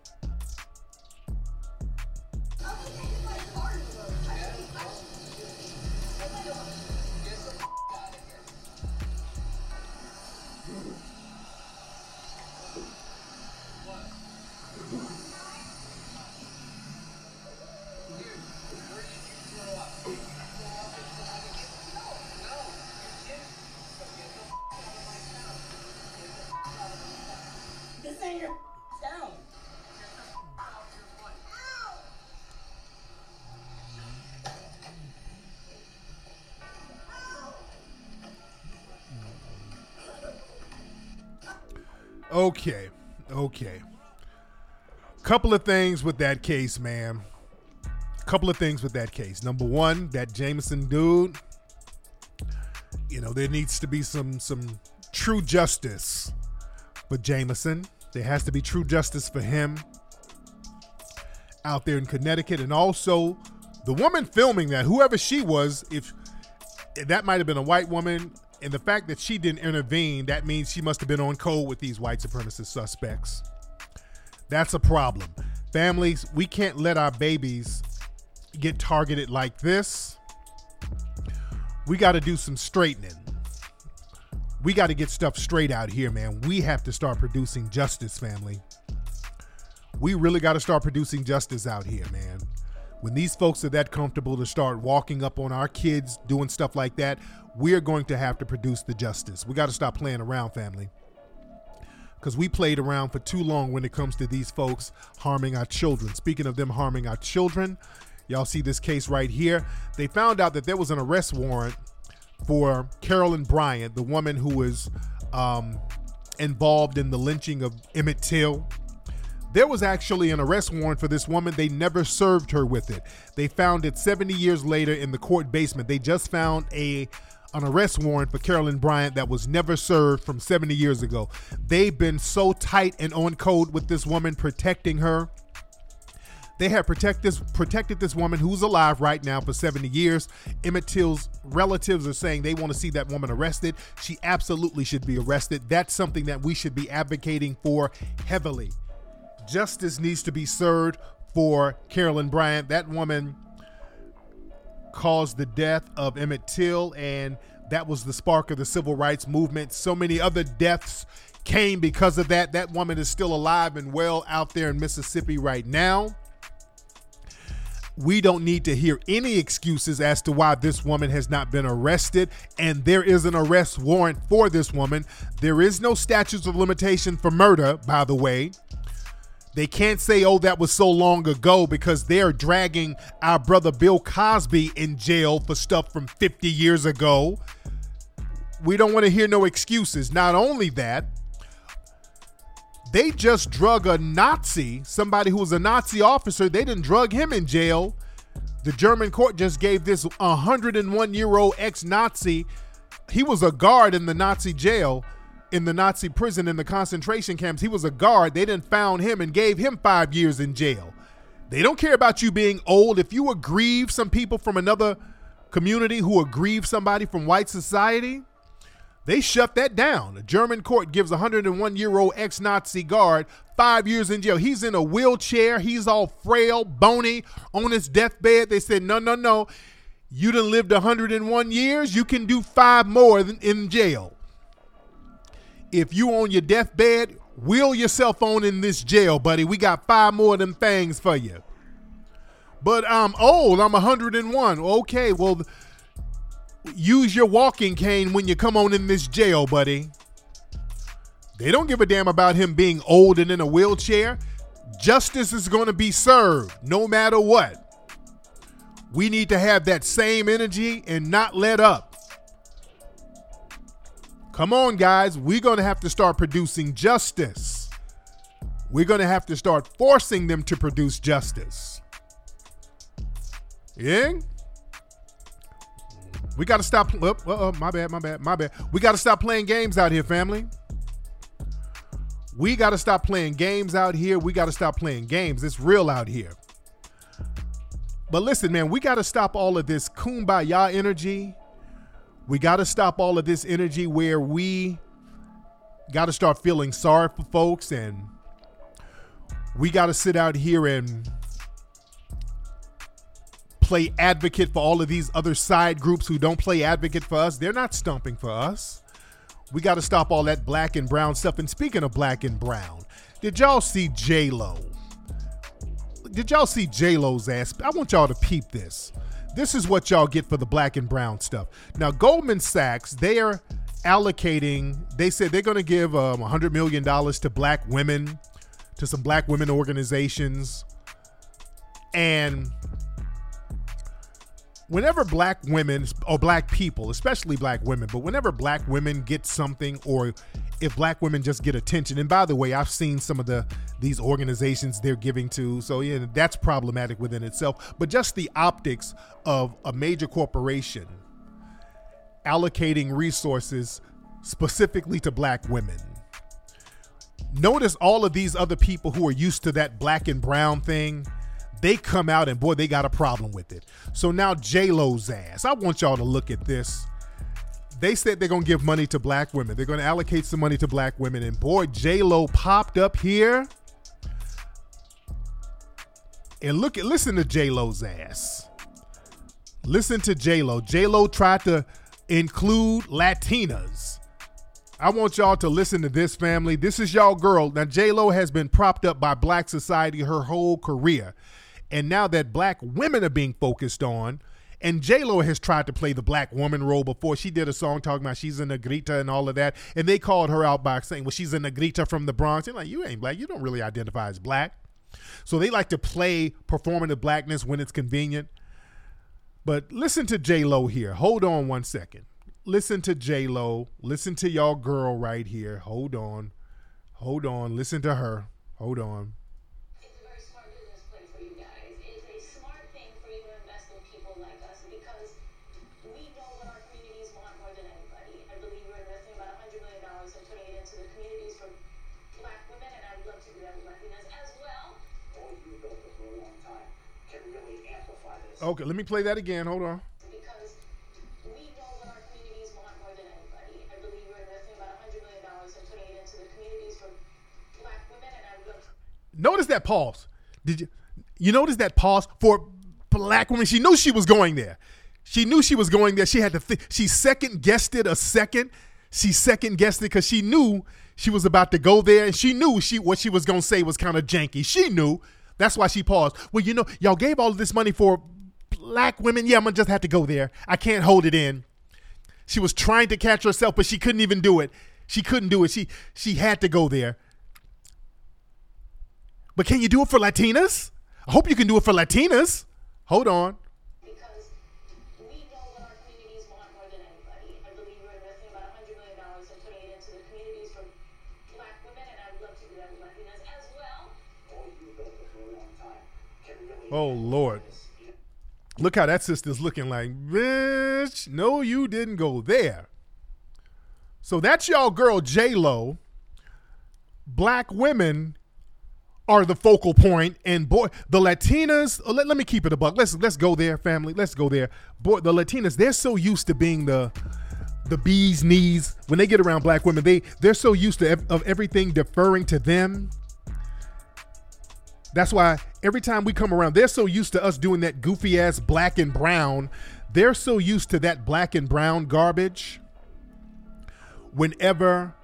Okay. Couple of things with that case, man. Number one, that Jameson dude, there needs to be some true justice for Jameson. There has to be true justice for him out there in Connecticut. And also the woman filming that, whoever she was, if that might have been a white woman, and the fact that she didn't intervene, that means she must have been on code with these white supremacist suspects. That's a problem. Families, we can't let our babies get targeted like this. We got to do some straightening. We got to get stuff straight out here, man. We have to start producing justice, family. We really got to start producing justice out here, man. When these folks are that comfortable to start walking up on our kids, doing stuff like that, we're going to have to produce the justice. We got to stop playing around, family. Because we played around for too long when it comes to these folks harming our children. Speaking of them harming our children, y'all see this case right here. They found out that there was an arrest warrant for Carolyn Bryant, the woman who was involved in the lynching of Emmett Till. There was actually an arrest warrant for this woman. They never served her with it. They found it 70 years later in the court basement. They just found an arrest warrant for Carolyn Bryant that was never served from 70 years ago. They've been so tight and on code with this woman, protecting her. They have protected this woman who's alive right now for 70 years. Emmett Till's relatives are saying they want to see that woman arrested. She absolutely should be arrested. That's something that we should be advocating for heavily. Justice needs to be served for Carolyn Bryant. That woman caused the death of Emmett Till, and that was the spark of the civil rights movement. So many other deaths came because of that. That woman is still alive and well out there in Mississippi right now. We don't need to hear any excuses as to why this woman has not been arrested, and there is an arrest warrant for this woman. There is no statutes of limitation for murder, by the way. They can't say, oh, that was so long ago, because they're dragging our brother Bill Cosby in jail for stuff from 50 years ago. We don't want to hear no excuses. Not only that, they just drug a Nazi, somebody who was a Nazi officer. They didn't drug him in jail. The German court just gave this 101-year-old ex-Nazi, he was a guard in the Nazi jail, in the Nazi prison, in the concentration camps. He was a guard. They didn't found him and gave him 5 years in jail. They don't care about you being old. If you aggrieve some people from another community who aggrieve somebody from white society, they shut that down. A German court gives a 101-year-old ex-Nazi guard 5 years in jail. He's in a wheelchair. He's all frail, bony, on his deathbed. They said, no. You done lived 101 years, you can do 5 more in jail. If you on your deathbed, wheel yourself on in this jail, buddy. We got 5 more of them things for you. But I'm old, I'm 101. Okay, well, use your walking cane when you come on in this jail, buddy. They don't give a damn about him being old and in a wheelchair. Justice is going to be served no matter what. We need to have that same energy and not let up. Come on, guys. We're going to have to start producing justice. We're going to have to start forcing them to produce justice. Yeah? We got to stop. My bad. We got to stop playing games out here, family. We got to stop playing games out here. We got to stop playing games. It's real out here. But listen, man, we got to stop all of this kumbaya energy. We got to stop all of this energy where we got to start feeling sorry for folks, and we got to sit out here and play advocate for all of these other side groups who don't play advocate for us. They're not stomping for us. We got to stop all that black and brown stuff. And speaking of black and brown, did y'all see J-Lo? Did y'all see J-Lo's ass? I want y'all to peep this. This is what y'all get for the black and brown stuff. Now, Goldman Sachs, they are allocating, they said they're going to give $100 million to black women, to some black women organizations. And whenever black women, or black people, especially black women, but whenever black women get something, or if black women just get attention, and by the way, I've seen some of these organizations they're giving to, so yeah, that's problematic within itself, but just the optics of a major corporation allocating resources specifically to black women. Notice all of these other people who are used to that black and brown thing, they come out and boy, they got a problem with it. So now J-Lo's ass, I want y'all to look at this. They said they're going to give money to black women. They're going to allocate some money to black women. And boy, J-Lo popped up here. And listen to J-Lo's ass. Listen to J-Lo. J-Lo tried to include Latinas. I want y'all to listen to this, family. This is y'all girl. Now, J-Lo has been propped up by black society her whole career. And now that black women are being focused on, and J-Lo has tried to play the black woman role before. She did a song talking about she's a Negrita and all of that. And they called her out by saying, well, she's a Negrita from the Bronx. And like, you ain't black. You don't really identify as black. So they like to play performative blackness when it's convenient. But listen to J-Lo here. Hold on one second. Listen to J-Lo. Listen to y'all girl right here. Hold on. Listen to her. Hold on. Okay, let me play that again. Hold on. Because we know what our communities want more than anybody. I believe we're investing about $100 million and putting it into the communities for black women, and I would love to. Notice that pause. Did you notice that pause for black women? She knew she was going there. She knew she was going there. She had to think. She second guessed it a second. She second guessed it because she knew she was about to go there, and she knew what she was going to say was kind of janky. She knew. That's why she paused. Well, you know, y'all gave all of this money for black women. Yeah, I'm going to just have to go there. I can't hold it in. She was trying to catch herself, but she couldn't even do it. She couldn't do it. She had to go there. But can you do it for Latinas? I hope you can do it for Latinas. Hold on. Because we know what our communities want more than anybody. I believe we're investing about $100 million and putting it into the communities for black women, and I would love to do that with Latinas as well. Oh, Lord. Look how that sister's looking like, bitch, no, you didn't go there. So that's y'all girl, J-Lo. Black women are the focal point, and boy, the Latinas, let me keep it a buck. Let's go there, family. Let's go there. Boy, the Latinas, they're so used to being the bee's knees. When they get around black women, they're so used to of everything deferring to them. That's why Every time we come around, they're so used to us doing that goofy ass black and brown. They're so used to that black and brown garbage. Whenever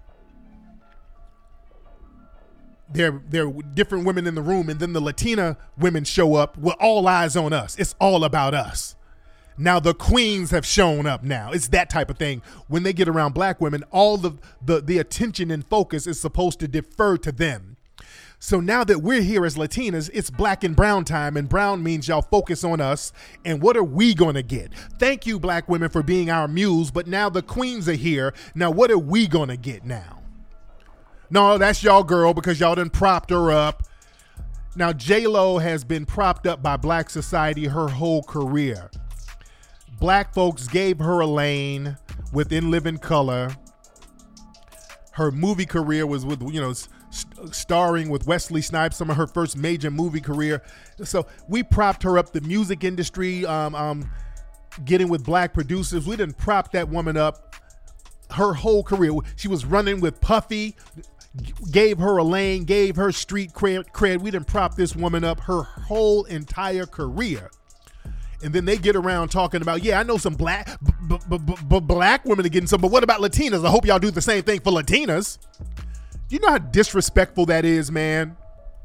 there are different women in the room and then the Latina women show up, well, all eyes on us. It's all about us. Now the queens have shown up now. It's that type of thing. When they get around black women, all the attention and focus is supposed to defer to them. So now that we're here as Latinas, it's black and brown time, and brown means y'all focus on us. And what are we going to get? Thank you, black women, for being our muse, but now the queens are here. Now what are we going to get now? No, that's y'all girl because y'all done propped her up. Now J-Lo has been propped up by black society her whole career. Black folks gave her a lane with In Living Color. Her movie career was with, starring with Wesley Snipes, some of her first major movie career. So we propped her up. The music industry, getting with black producers. We didn't prop that woman up her whole career. She was running with Puffy, gave her a lane, gave her street cred. We didn't prop this woman up her whole entire career. And then they get around talking about, yeah, I know some black women are getting some, but what about Latinas? I hope y'all do the same thing for Latinas. Do you know how disrespectful that is, man?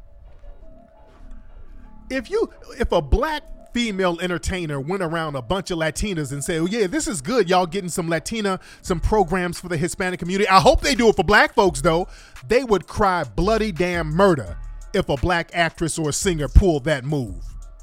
If a black female entertainer went around a bunch of Latinas and said, oh yeah, this is good, y'all getting some some programs for the Hispanic community. I hope they do it for black folks though. They would cry bloody damn murder if a black actress or a singer pulled that move.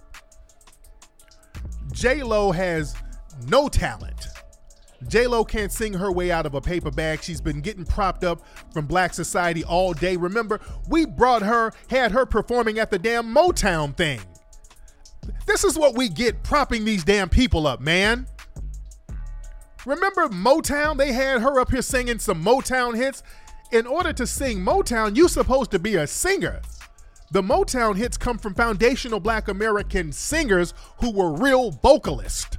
J-Lo has no talent. J-Lo can't sing her way out of a paper bag. She's been getting propped up from black society all day. Remember, we had her performing at the damn Motown thing. This is what we get propping these damn people up, man. Remember Motown? They had her up here singing some Motown hits. In order to sing Motown, you're supposed to be a singer. The Motown hits come from foundational black American singers who were real vocalists.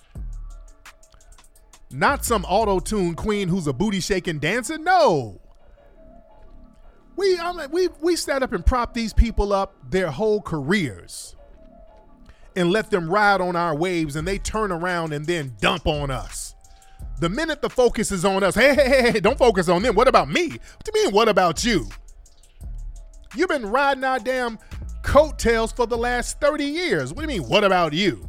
Not some auto-tune queen who's a booty-shaking dancer. No. We sat up and propped these people up their whole careers and let them ride on our waves, and they turn around and then dump on us. The minute the focus is on us, hey, don't focus on them. What about me? What do you mean, what about you? You've been riding our damn coattails for the last 30 years. What do you mean, what about you?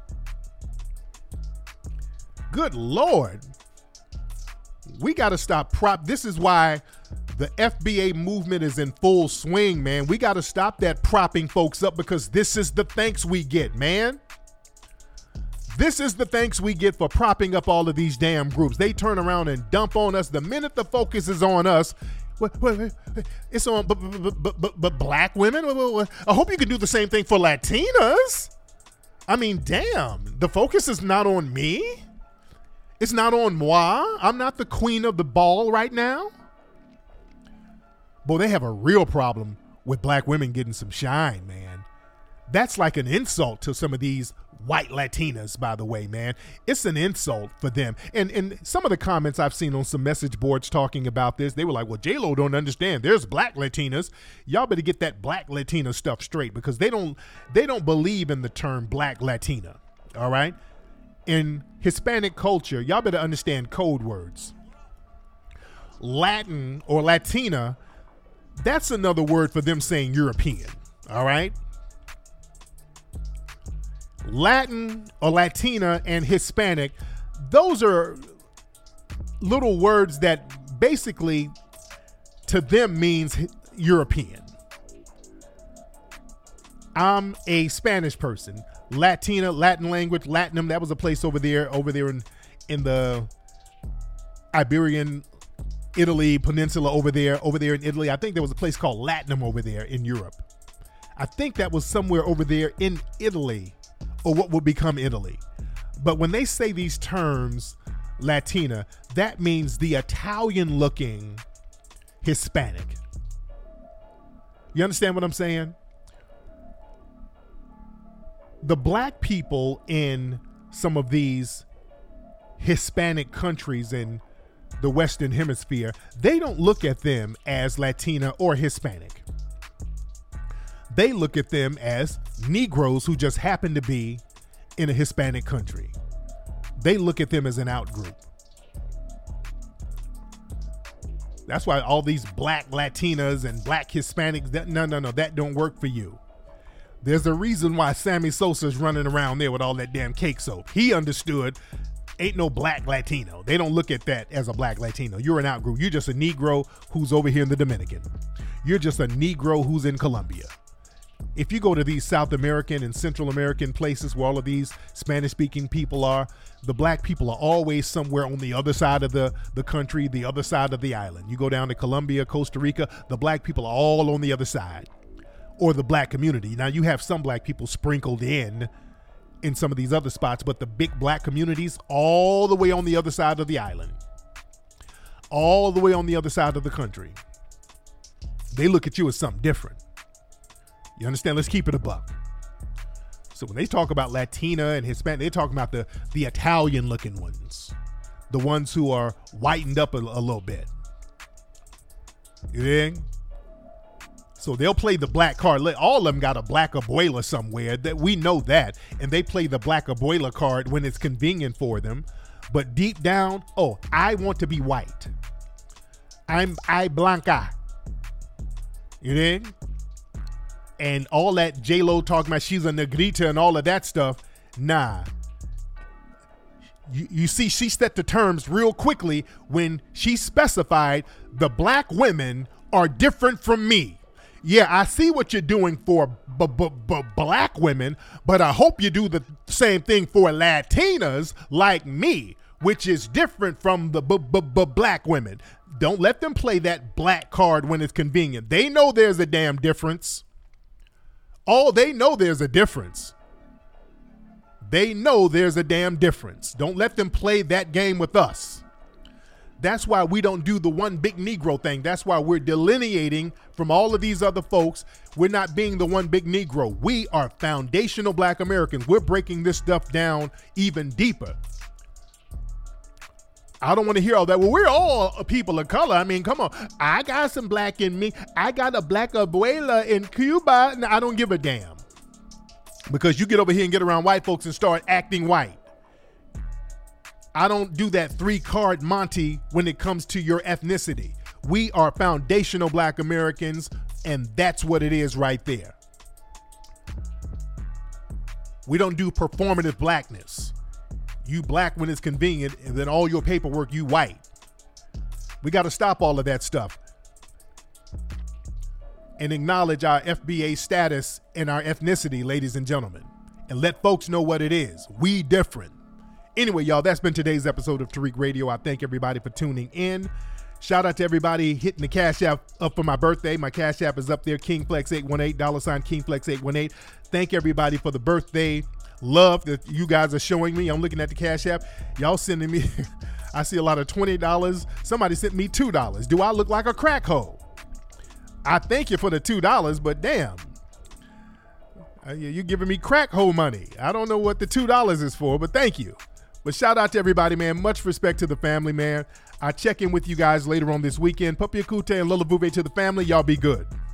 Good Lord. We got to stop This is why the FBA movement is in full swing, man. We got to stop that propping folks up because this is the thanks we get, man. This is the thanks we get for propping up all of these damn groups. They turn around and dump on us. The minute the focus is on us, it's on but black women. I hope you can do the same thing for Latinas. I mean, damn, the focus is not on me. It's not on moi. I'm not the queen of the ball right now. Boy, they have a real problem with black women getting some shine, man. That's like an insult to some of these white Latinas, by the way, man. It's an insult for them. And some of the comments I've seen on some message boards talking about this, they were like, well, J-Lo don't understand. There's black Latinas. Y'all better get that black Latina stuff straight because they don't believe in the term black Latina, all right? In Hispanic culture, y'all better understand code words. Latin or Latina, that's another word for them saying European, all right? Latin or Latina and Hispanic, those are little words that basically to them means European. I'm a Spanish person. Latina, Latin language, Latinum, that was a place over there in the Iberian Italy peninsula over there in Italy. I think there was a place called Latinum over there in Europe. I think that was somewhere over there in Italy, or what would become Italy. But when they say these terms, Latina, that means the Italian-looking Hispanic. You understand what I'm saying? The black people in some of these Hispanic countries in the Western Hemisphere, they don't look at them as Latina or Hispanic. they look at them as Negroes who just happen to be in a Hispanic country. They look at them as an out group. That's why all these black Latinas and black Hispanics, that don't work for you. There's a reason why Sammy Sosa's running around there with all that damn cake soap. He understood ain't no black Latino. They don't look at that as a black Latino. You're an out group. You're just a Negro who's over here in the Dominican. You're just a Negro who's in Colombia. If you go to these South American and Central American places where all of these Spanish-speaking people are, the black people are always somewhere on the other side of the country, the other side of the island. You go down to Colombia, Costa Rica, the black people are all on the other side, or the black community. Now, you have some black people sprinkled in some of these other spots, but the big black communities all the way on the other side of the island, all the way on the other side of the country. They look at you as something different. You understand? Let's keep it a buck. So when they talk about Latina and Hispanic, they're talking about the Italian-looking ones, the ones who are whitened up a little bit. You think? So they'll play the black card. All of them got a black abuela somewhere. That we know that, and they play the black abuela card when it's convenient for them. But deep down, oh, I want to be white. I blanca. You think? And all that J-Lo talking about she's a negrita and all of that stuff, nah. You see, she set the terms real quickly when she specified the black women are different from me. Yeah, I see what you're doing for black women, but I hope you do the same thing for Latinas like me, which is different from the black women. Don't let them play that black card when it's convenient. They know there's a damn difference. Oh, they know there's a difference. They know there's a damn difference. Don't let them play that game with us. That's why we don't do the one big Negro thing. That's why we're delineating from all of these other folks. We're not being the one big Negro. We are foundational black Americans. We're breaking this stuff down even deeper. I don't want to hear all that. Well, we're all people of color. I mean, come on. I got some black in me. I got a black abuela in Cuba. And I don't give a damn. Because you get over here and get around white folks and start acting white. I don't do that 3-card Monty when it comes to your ethnicity. We are foundational black Americans, and that's what it is right there. We don't do performative blackness. You black when it's convenient, and then all your paperwork, you white. We got to stop all of that stuff and acknowledge our FBA status and our ethnicity, ladies and gentlemen, and let folks know what it is. We different. Anyway, y'all, that's been today's episode of Tariq Radio. I thank everybody for tuning in. Shout out to everybody hitting the Cash App up for my birthday. My Cash App is up there, KingFlex818, $KingFlex818. Thank everybody for the birthday love that you guys are showing me. I'm looking at the Cash App. Y'all sending me, I see a lot of $20. Somebody sent me $2. Do I look like a crack hole? I thank you for the $2, but damn. You're giving me crack hole money. I don't know what the $2 is for, but thank you. But shout out to everybody, man. Much respect to the family, man. I'll check in with you guys later on this weekend. Papi Akute and Lola Vuve to the family. Y'all be good.